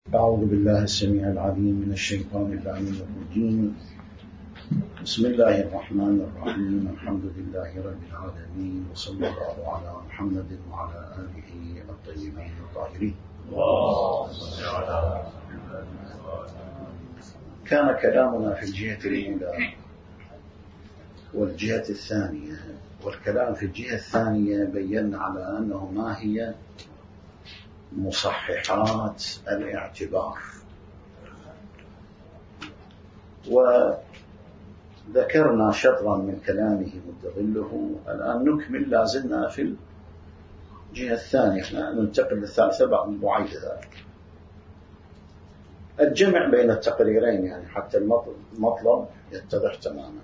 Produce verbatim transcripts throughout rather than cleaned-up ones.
أعوذ بالله السميع العليم من الشيطان اللعين الرجيم. بسم الله الرحمن الرحيم. الحمد لله رب العالمين، وصلى الله على محمد وعلى آله الطيبين الطاهرين. كان كلامنا في الجهة الأولى والجهة الثانية، والكلام في الجهة الثانية بينا على أنه ما هي مصححات الاعتبار، وذكرنا شطرا من كلامه متظله. الآن نكمل، لازلنا في الجهة الثانية، احنا ننتقل للثالثة بعد بعيد ذلك. الجمع بين التقريرين يعني حتى المطلب يتضح تماما.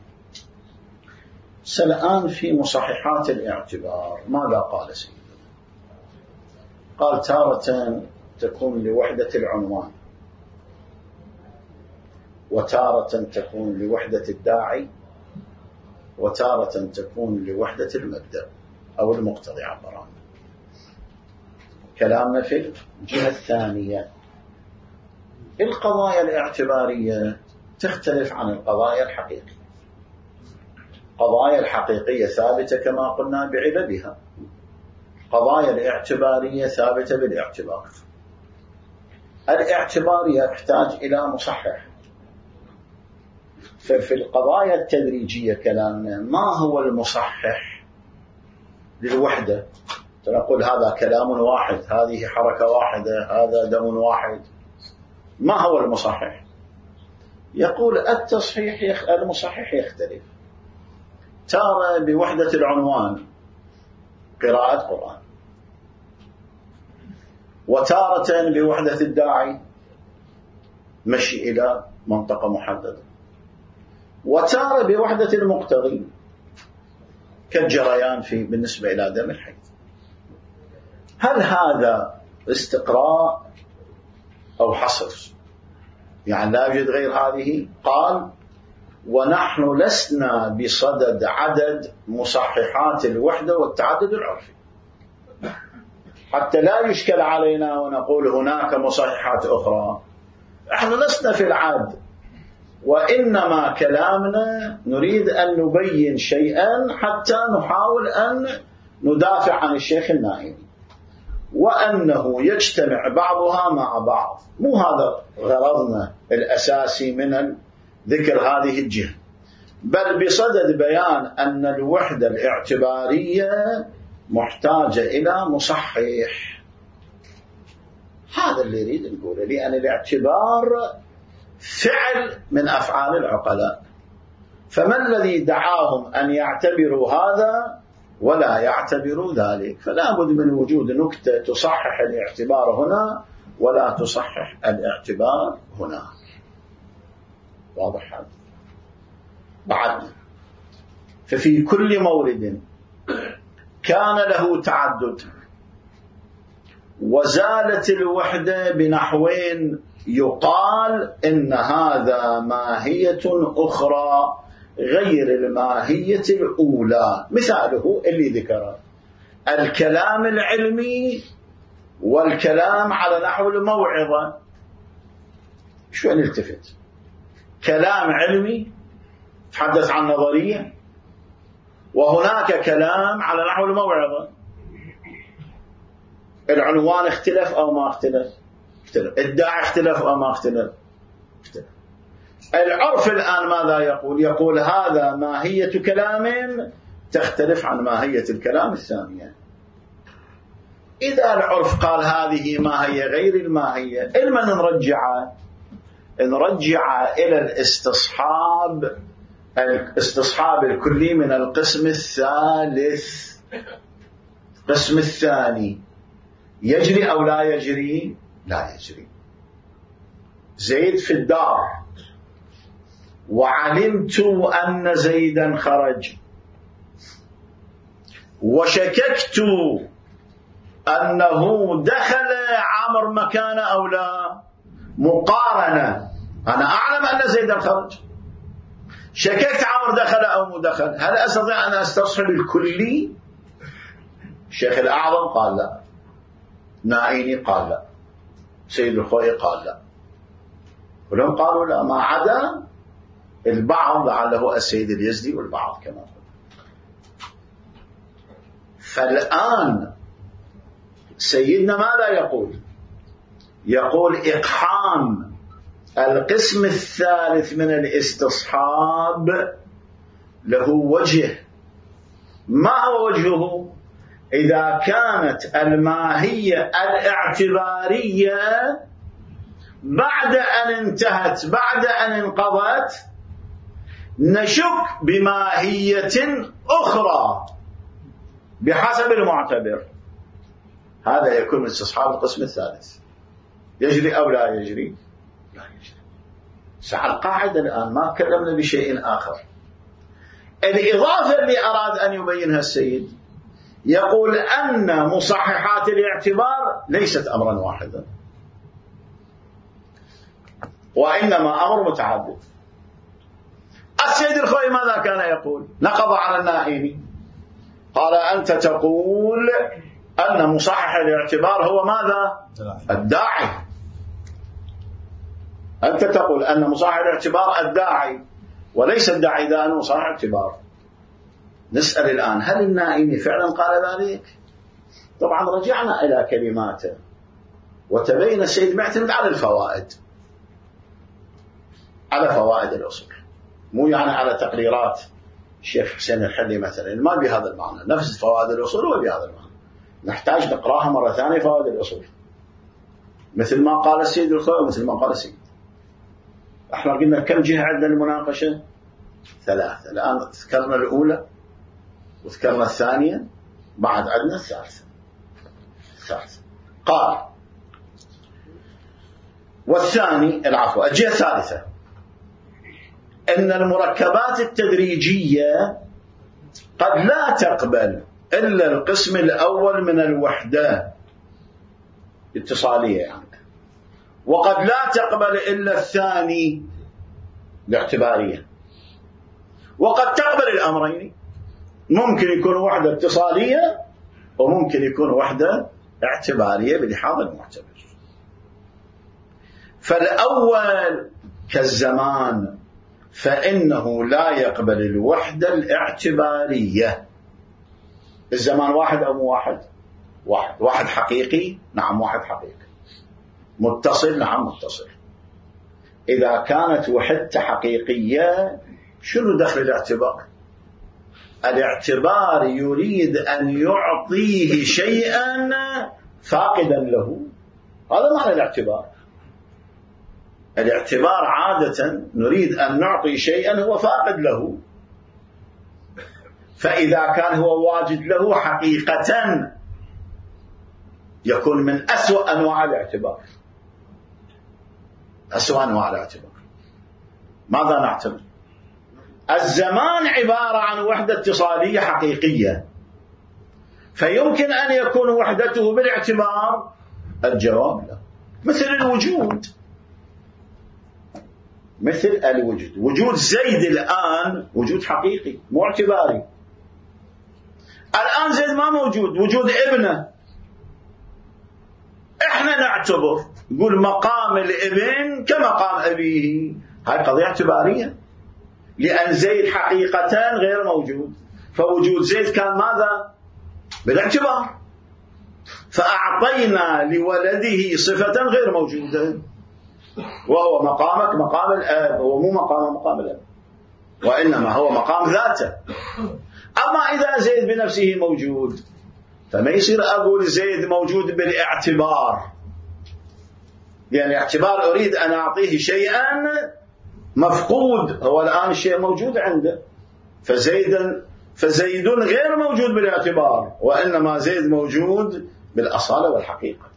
الآن في مصححات الاعتبار ماذا قال سيدنا؟ قال تارة تكون لوحدة العنوان، وتارة تكون لوحدة الداعي، وتارة تكون لوحدة المبدأ أو المقتضي عبران. كلامنا في الجهة الثانية. القضايا الاعتبارية تختلف عن القضايا الحقيقية. القضايا الحقيقية ثابتة كما قلنا بعللها، القضايا الاعتبارية ثابتة بالاعتبار. الاعتبار يحتاج إلى مصحح. ففي القضايا التدريجية كلامنا ما هو المصحح للوحدة؟ نقول هذا كلام واحد، هذه حركة واحدة، هذا دم واحد. ما هو المصحح؟ يقول التصحيح يخ... المصحح يختلف. تارة بوحدة العنوان قراءة قرآن، وتارة بوحدة الداعي مشي إلى منطقة محددة، وتارة بوحدة المقتضي كالجريان في بالنسبة إلى دم الحيض. هل هذا استقراء أو حصر؟ يعني لا يوجد غير هذه؟ قال ونحن لسنا بصدد عدد مصححات الوحدة والتعدد العرفي، حتى لا يشكل علينا ونقول هناك مصححات أخرى. نحن لسنا في العد، وإنما كلامنا نريد أن نبين شيئا حتى نحاول أن ندافع عن الشيخ النائمي، وأنه يجتمع بعضها مع بعض. مو هذا غرضنا الأساسي من ذكر هذه الجهة، بل بصدد بيان أن الوحدة الاعتبارية محتاجة إلى مصحح. هذا اللي يريد نقوله، لأن الاعتبار فعل من أفعال العقلاء، فما الذي دعاهم أن يعتبروا هذا ولا يعتبروا ذلك؟ فلا بد من وجود نكتة تصحح الاعتبار هنا ولا تصحح الاعتبار هنا. واضح هذا؟ بعد ففي كل مورد كان له تعدد وزالت الوحدة بنحوين يقال إن هذا ماهية أخرى غير الماهية الأولى. مثاله اللي ذكره الكلام العلمي والكلام على نحو الموعظة. شو نلتفت؟ كلام علمي تحدث عن نظرية، وهناك كلام على نحو الموعظة. العنوان اختلف أو ما اختلف؟ اختلف. الداعي اختلف أو ما اختلف؟ اختلف. العرف الآن ماذا يقول؟ يقول هذا ماهية كلام تختلف عن ماهية الكلام الثانية. إذا العرف قال هذه ماهية غير الماهية، إلما نرجع نرجع إلى الاستصحاب الاستصحاب الكلي من القسم الثالث. القسم الثاني يجري أو لا يجري؟ لا يجري. زيد في الدار وعلمت أن زيدا خرج، وشككت أنه دخل عمر مكان أو لا. مقارنة، أنا أعلم أن زيدا خرج، شككت عمر دخل أو مو دخل، هل أستطيع أن أستصحب الكلي؟ الشيخ الأعظم قال لا، نائيني قال لا. سيد الخوئي قال لا، كلهم قالوا لا ما عدا البعض لعله السيد اليزدي والبعض كما قلت. فالآن سيدنا ماذا يقول؟ يقول إقحام القسم الثالث من الاستصحاب له وجه. ما هو وجهه؟ إذا كانت الماهية الاعتبارية بعد أن انتهت بعد أن انقضت نشك بماهية أخرى بحسب المعتبر، هذا يكون من استصحاب القسم الثالث. يجري أو لا يجري؟ لا يجري. سعى القاعدة الآن ما تكلمنا بشيء آخر. الإضافة اللي أراد أن يبينها السيد يقول أن مصححات الاعتبار ليست أمرا واحدا، وإنما أمر متعدد. السيد الخوئي ماذا كان يقول؟ نقض على النائمي، قال أنت تقول أن مصحح الاعتبار هو ماذا؟ الداعي. أنت تقول أن مصحح الاعتبار الداعي، وليس الداعي ذا أنه مصحح الاعتبار. نسأل الآن هل النائمي فعلا قال ذلك؟ طبعا رجعنا إلى كلماته وتبين السيد معتمد على الفوائد، على فوائد الأصول، مو يعني على تقريرات الشيخ حسين الحلي مثلا، ما بهذا المعنى. نفس فوائد الأصول وبهذا المعنى نحتاج نقراها مرة ثانية. فوائد الأصول مثل ما قال السيد الخوئي ومثل ما قال السيد. احنا قلنا كم جهة عندنا المناقشة؟ ثلاثة. الآن ذكرنا الأولى وذكرنا الثانية، بعد عندنا الثالثة. الثالثة قال والثاني العفو الجهة الثالثة أن المركبات التدريجية قد لا تقبل إلا القسم الأول من الوحدة الاتصالية يعني، وقد لا تقبل إلا الثاني الاعتبارية، وقد تقبل الأمرين، ممكن يكون وحدة اتصالية وممكن يكون وحدة اعتبارية بلحاظ المعتبر. فالأول كالزمان فإنه لا يقبل الوحدة الاعتبارية. الزمان واحد أو مو واحد؟ واحد. واحد حقيقي؟ نعم واحد حقيقي. متصل؟ نعم متصل. إذا كانت وحدة حقيقية شنو دخل الاعتبار؟ الاعتبار يريد أن يعطيه شيئا فاقدا له، هذا معنى الاعتبار. الاعتبار عادة نريد أن نعطي شيئا هو فاقد له، فإذا كان هو واجد له حقيقة يكون من أسوأ أنواع الاعتبار. أسوأ أنواع الاعتبار ماذا نعتبر؟ الزمان عبارة عن وحدة اتصالية حقيقية، فيمكن أن يكون وحدته بالاعتبار. الجواب لا. مثل الوجود، مثل الوجود وجود زيد الآن وجود حقيقي مو اعتباري. الآن زيد ما موجود، وجود ابنه احنا نعتبر نقول مقام الابن كمقام أبيه، هاي قضية اعتبارية، لأن زيد حقيقة غير موجود، فوجود زيد كان ماذا؟ بالاعتبار، فأعطينا لولده صفة غير موجودة، وهو مقامك مقام الأب، هو مو مقام مقام الأب، وإنما هو مقام ذاته. أما إذا زيد بنفسه موجود فما يصير أقول زيد موجود بالاعتبار، لأن الاعتبار أريد أن أعطيه شيئا مفقود، هو الآن الشيء موجود عنده، فزيد فزيد غير موجود بالاعتبار، وإنما زيد موجود بالأصالة والحقيقة.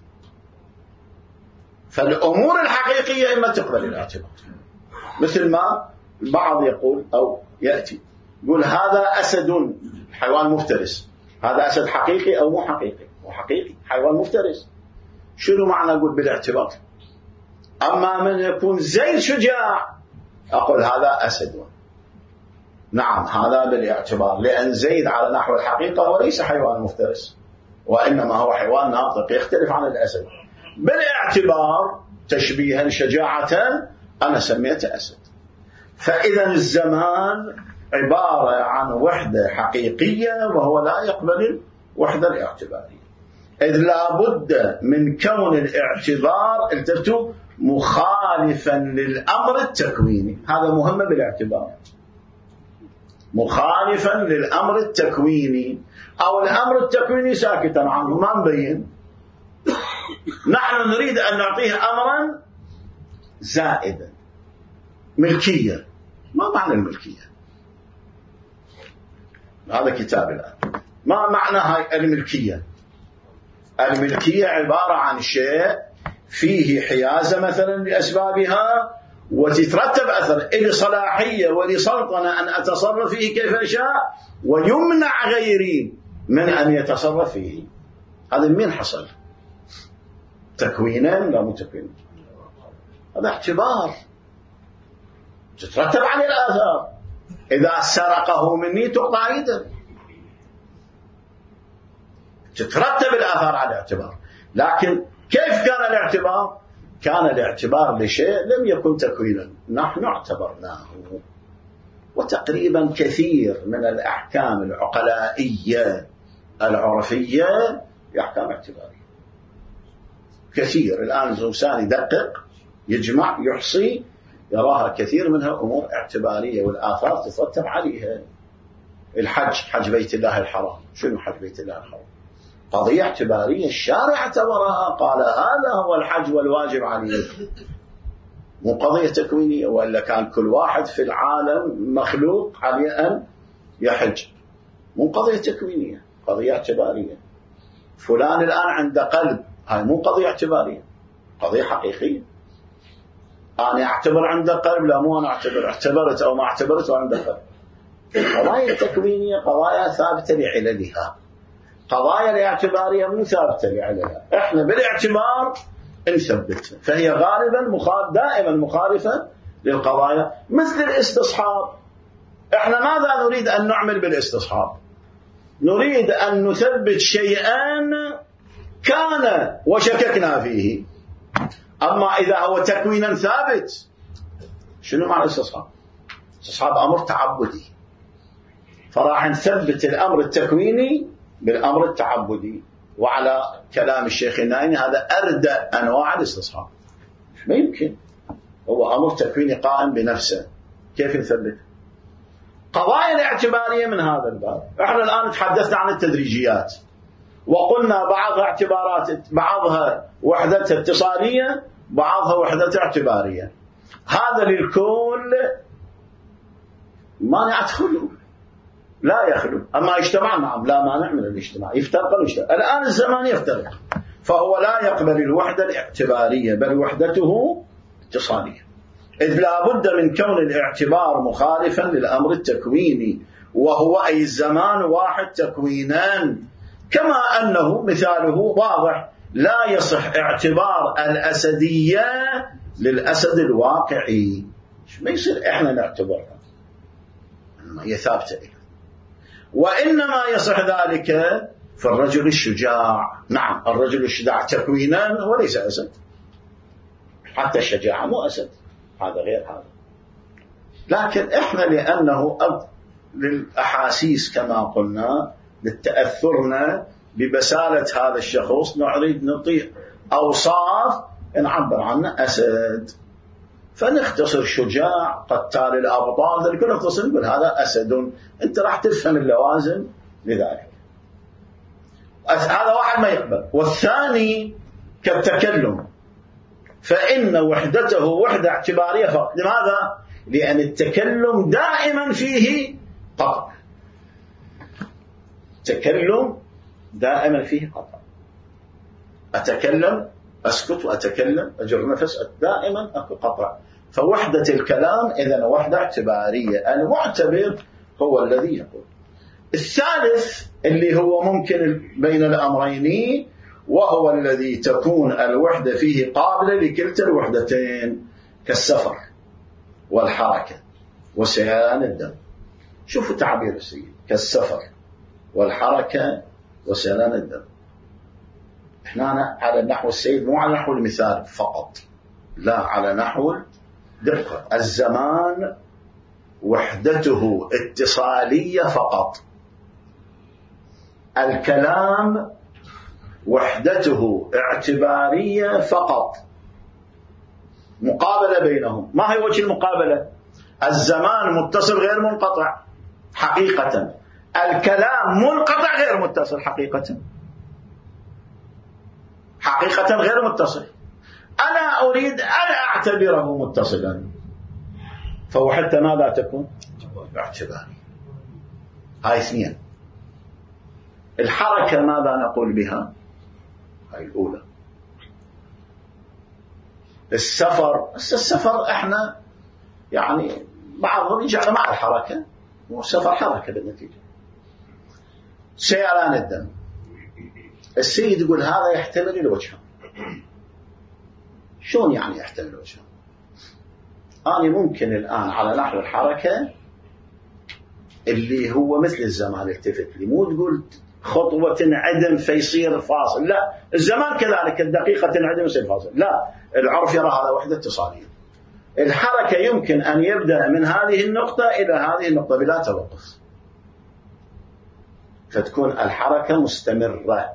فالأمور الحقيقية إما تقبل الاعتبار، مثل ما البعض يقول أو يأتي يقول هذا أسد حيوان مفترس، هذا أسد حقيقي أو مو حقيقي؟ مو حقيقي، حيوان مفترس. شنو معنى أقول بالاعتبار؟ أما من يكون زيد شجاع أقول هذا أسد، نعم هذا بالاعتبار، لأن زيد على نحو الحقيقة وليس حيوان مفترس، وإنما هو حيوان ناطق يختلف عن الأسد. بالاعتبار تشبيها شجاعة أنا سميته أسد. فإذا الزمان عبارة عن وحدة حقيقية وهو لا يقبل الوحدة الاعتبارية، إذ لا بد من كون الاعتبار التفتوا مخالفا للأمر التكويني. هذا مهم بالاعتبار، مخالفا للأمر التكويني، أو الأمر التكويني ساكتا عنه ما نبين. نحن نريد أن نعطيه أمرا زائدا، ملكية. ما معنى الملكية؟ هذا كتاب الآن. ما معنى هاي الملكية؟ الملكية عبارة عن شيء فيه حيازة مثلا لأسبابها وتترتب أثر إلي صلاحية ولي سلطنة أن أتصرف فيه كيف أشاء ويمنع غيري من أن يتصرف فيه. هذا من حصل؟ تكوينا لا متكوينا؟ هذا اعتبار تترتب عليه الآثار. إذا سرقه مني تقطع يده، تترتب الآثار على الاعتبار. لكن كيف كان الاعتبار؟ كان الاعتبار لشيء لم يكن تكوينا، نحن اعتبرناه. وتقريبا كثير من الأحكام العقلائية العرفية أحكام اعتبارية كثير. الآن الإنسان يدقق يجمع يحصي يراها كثير منها أمور اعتبارية والآثار تترتب عليها. الحج، حج بيت الله الحرام، شنو حج بيت الله الحرام؟ قضية اعتبارية، الشارع اعتبرها قال هذا هو الحج والواجب عليه، مو قضية تكوينية. وإلا كان كل واحد في العالم مخلوق عليه أن يحج، مو قضية تكوينية، قضية اعتبارية. فلان الآن عنده قلب، هاي مو قضية اعتبارية، قضية حقيقية. أنا أعتبر عنده قلب، لا مو أنا أعتبر، اعتبرت أو ما اعتبرت وعنده قلب. قضايا التكوينية قضايا ثابتة لعللها، قضايا الاعتبارية مو ثابتة لعللها. إحنا بالاعتبار نثبتها، فهي غالبا مخالف دائما مخالفة للقضايا. مثل الاستصحاب، إحنا ماذا نريد أن نعمل بالاستصحاب؟ نريد أن نثبت شيئا كان وشككنا فيه. أما إذا هو تكوينا ثابت، شنو معنى الاستصحاب؟ الاستصحاب أمر تعبدي، فراح نثبت الأمر التكويني بالأمر التعبدي. وعلى كلام الشيخ النائني هذا أردى أنواع الاستصحاب. ما يمكن، هو أمر تكويني قائم بنفسه، كيف نثبت؟ قضايا الاعتبارية من هذا الباب. احنا الآن تحدثنا عن التدريجيات وقلنا بعضها اعتبارات، بعضها وحدتها اتصالية، بعضها وحدتها اعتبارية. هذا للكل ما يدخلوا، لا يخلو. أما اجتماع نعم لا مانع من الاجتماع، يفترق الاجتماع. الآن الزمان يفترق، فهو لا يقبل الوحدة الاعتبارية بل وحدته اتصالية، إذ لا بد من كون الاعتبار مخالفا للأمر التكويني، وهو أي الزمان واحد تكوينان. كما أنه مثاله واضح، لا يصح اعتبار الأسدية للأسد الواقعي. ما يصير إحنا نعتبرها، هي ثابتة إيه. وإنما يصح ذلك في الرجل الشجاع. نعم الرجل الشجاع تكوينا وليس أسد، حتى الشجاعة مو أسد، هذا غير هذا. لكن إحنا لأنه للأحاسيس كما قلنا، للتأثرنا ببسالة هذا الشخص، نريد نطيع أوصاف نعبر عنه أسد، فنختصر شجاع قتال الأبطال، ذلك نختصر نقول هذا أسد. أنت راح تفهم اللوازم لذلك. هذا واحد ما يقبل. والثاني كالتكلم، فإن وحدته وحدة اعتبارية فقط. لماذا؟ لأن التكلم دائما فيه قطع، التكلم دائما فيه قطع. أتكلم أسكت وأتكلم أجر نفس، دائما أكو قطع. فوحدة الكلام إذن وحدة اعتبارية، المعتبر هو الذي يقول. الثالث اللي هو ممكن بين الأمرين، وهو الذي تكون الوحدة فيه قابلة لكلتا الوحدتين، كالسفر والحركة وسيلان الدم. شوفوا تعبير السيد، كالسفر والحركة وسيلان الدم. احنا على نحو السيد، مو على نحو المثال فقط، لا، على نحو دقة. الزمان وحدته اتصالية فقط، الكلام وحدته اعتبارية فقط، مقابلة بينهم. ما هي وجه المقابلة؟ الزمان متصل غير منقطع حقيقة، الكلام منقطع غير متصل حقيقة، حقيقة غير متصل. أنا أريد أن أعتبره متصلا، فوحدة ماذا تكون؟ اعتباري. هاي اثنين. الحركة ماذا نقول بها؟ هاي الأولى. السفر، السفر احنا يعني بعضهم يجعل مع الحركة، والسفر حركة بالنتيجة. سيلان الدم، السيد يقول هذا يحتمل الوجهان. شلون يعني يحتمل الوجهان؟ أنا ممكن الآن على نحو الحركة اللي هو مثل الزمان التفت لي، مو تقول خطوة تنعدم فيصير فاصل، لا، الزمان كذلك، الدقيقة تنعدم ويصير فاصل، لا، العرف يرى هذا وحدة اتصالية. الحركة يمكن أن يبدأ من هذه النقطة إلى هذه النقطة بلا توقف، فتكون الحركة مستمرة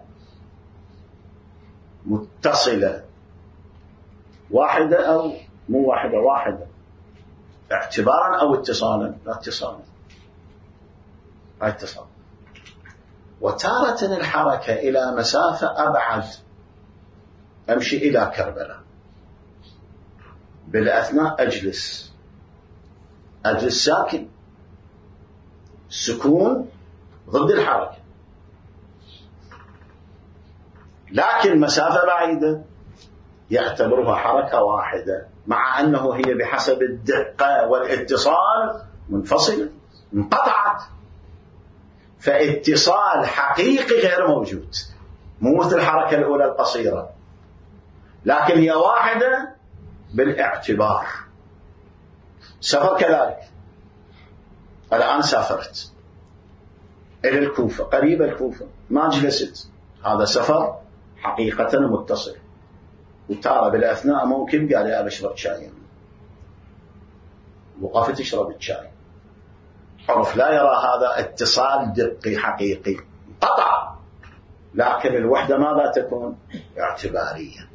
متصلة، واحدة أو مو واحدة، واحدة اعتبارا أو اتصالا، لا اتصالا، لا اتصال. وتارة الحركة إلى مسافة أبعد، أمشي إلى كربلاء، بالأثناء أجلس أجلس ساكن، السكون ضد الحركة، لكن مسافة بعيدة يعتبرها حركة واحدة، مع أنه هي بحسب الدقة والاتصال منفصلة، انقطعت. فاتصال حقيقي غير موجود، مو مثل الحركة الأولى القصيرة، لكن هي واحدة بالاعتبار. سفر كذلك، الآن سافرت إلى الكوفة، قريبة الكوفة، ما جلست، هذا سفر حقيقة متصل. وتارى بالأثناء ممكن قال يا بشرب شاي، وقفت تشرب الشاي، عرف لا يرى هذا اتصال دقي حقيقي، قطع، لكن الوحدة ماذا تكون؟ اعتبارية.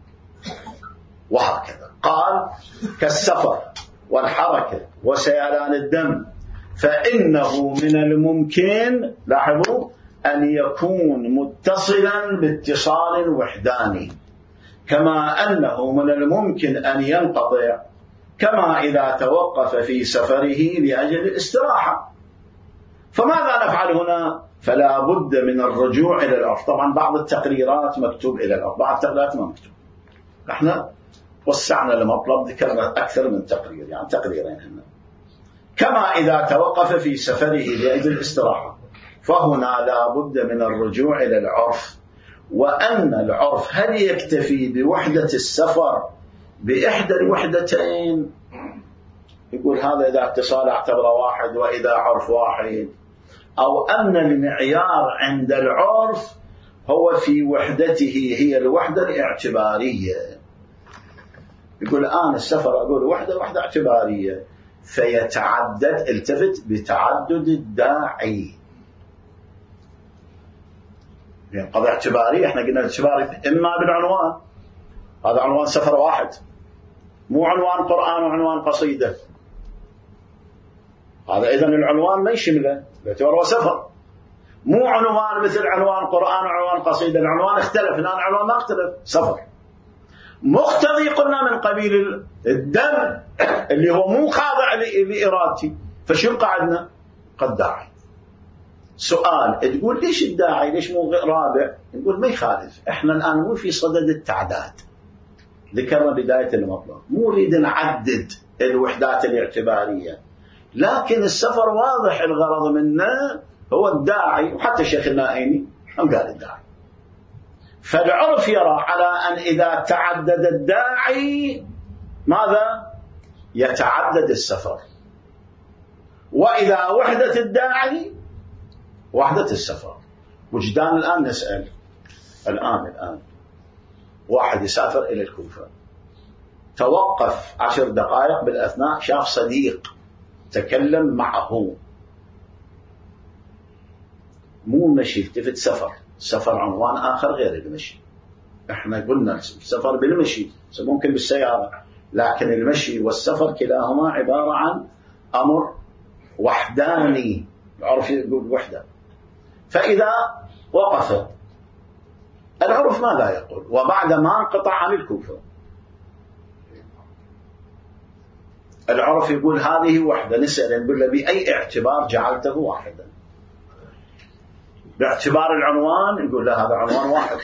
وهكذا قال كالسفر والحركة وسيلان الدم، فإنه من الممكن، لاحظوا، أن يكون متصلا باتصال وحداني، كما أنه من الممكن أن ينقطع، كما إذا توقف في سفره لأجل الاستراحة. فماذا نفعل هنا؟ فلا بد من الرجوع إلى العرف. طبعا بعض التقريرات مكتوب إلى العرف، بعض التقريرات ما مكتوب. احنا وسعنا المطلب، ذكرنا أكثر من تقرير، يعني تقريرين هنا. كما إذا توقف في سفره لأجل الاستراحة، فهنا لا بد من الرجوع إلى العرف. وأن العرف هل يكتفي بوحدة السفر بإحدى الوحدتين؟ يقول هذا إذا اتصال اعتبر واحد، وإذا عرف واحد، أو أن المعيار عند العرف هو في وحدته هي الوحدة الاعتبارية. يقول الآن السفر أقول وحدة وحدة اعتبارية، فيتعدد، التفت بتعدد الداعي، يعني قضية اعتبارية. احنا قلنا الاعتباري إما بالعنوان، هذا عنوان سفر واحد، مو عنوان قرآن وعنوان قصيدة، هذا إذن العنوان ما يشمله، باعتبار هو سفر. مو عنوان مثل عنوان قرآن وعنوان قصيدة، العنوان اختلف، الآن العنوان ما اختلف، سفر. مقتضي قلنا من قبيل الدم اللي هو مو خاضع لإرادتي، فشو قعدنا؟ قد داعي. سؤال، تقول ليش الداعي، ليش مو رابع؟ نقول ما يخالف، احنا الآن مو في صدد التعداد، ذكرنا بداية المطلب، مو نريد نعدد الوحدات الاعتبارية، لكن السفر واضح الغرض منه هو الداعي، وحتى الشيخ النائيني هم قال الداعي. فالعرف يرى على أن إذا تعدد الداعي ماذا؟ يتعدد السفر، وإذا وحدة الداعي وحدة السفر. وجدان الآن نسأل الآن الآن واحد يسافر إلى الكوفة، توقف عشر دقائق بالأثناء، شاف صديق تكلم معه، مو مشي التفت، سفر. سفر عنوان آخر غير المشي. احنا قلنا السفر بالمشي، ممكن بالسيارة، لكن المشي والسفر كلاهما عبارة عن أمر وحداني، العرف يقول وحدة. فإذا وقف العرف ماذا يقول؟ وبعد ما انقطع عن الكوفة العرف يقول هذه وحدة. نسأل نقول له بأي اعتبار جعلته واحدا؟ باعتبار العنوان، يقول له هذا عنوان واحد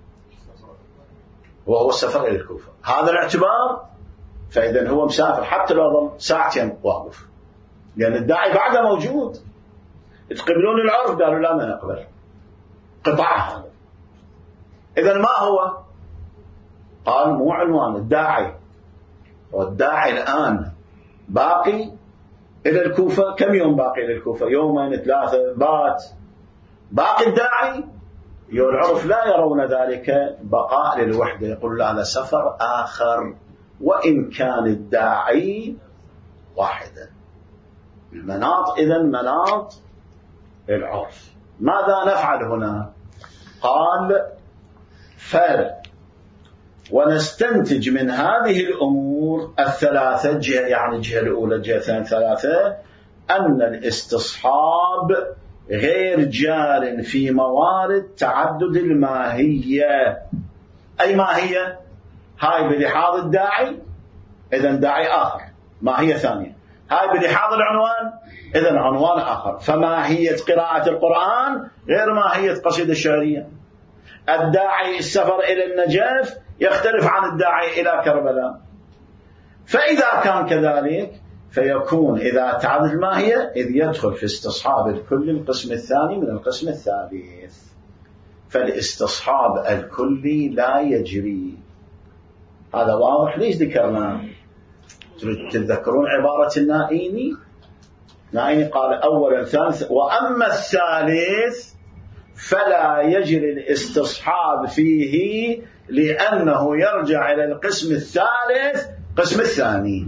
وهو السفر إلى الكوفة، هذا الاعتبار، فإذا هو مسافر حتى لو ظل ساعتين واقف، لأن يعني الداعي بعده موجود. تقبلون العرف؟ قالوا لا ما نقبل، قطع هذا. إذن ما هو؟ قال مو عنوان الداعي، والداعي الآن باقي إلى الكوفة. كم يوم باقي إلى الكوفة؟ يومين ثلاثة بات باقي الداعي. العرف لا يرون ذلك بقاء للوحدة، يقول هذا سفر آخر وإن كان الداعي واحدا. المناط إذن مناط العرف. ماذا نفعل هنا؟ قال فرق، ونستنتج من هذه الأمور الثلاثة، جهة يعني الجهة الأولى، الجهة الثانية، ثلاثة، أن الاستصحاب غير جار في موارد تعدد الماهية. أي ماهية؟ هاي بلحاظ الداعي، إذن داعي آخر، ماهية ثانية. هاي بلحاظ العنوان، إذن عنوان آخر. فماهية قراءة القرآن غير ماهية قصيدة الشعرية. الداعي السفر إلى النجف يختلف عن الداعي إلى كربلاء. فإذا كان كذلك فيكون إذا تعدد الماهية إذ يدخل في استصحاب الكل القسم الثاني من القسم الثالث. فالاستصحاب الكلي لا يجري. هذا واضح. ليش ذكرنا؟ تتذكرون عبارة النائيني؟ نائيني قال أولا ثالث، وأما الثالث فلا يجري الاستصحاب فيه لأنه يرجع إلى القسم الثالث قسم الثاني.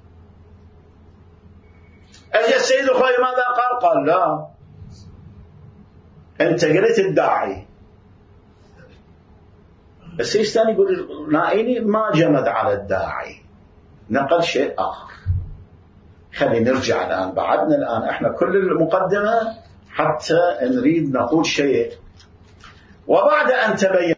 أجل السيد الخوي ماذا قال؟ قال لا، أنت قلت الداعي. السيد الثاني يقول نائيني ما جمد على الداعي، نقل شيء آخر. خلينا نرجع الآن، بعدنا الآن احنا كل المقدمة حتى نريد نقول شيء. وبعد أن تبين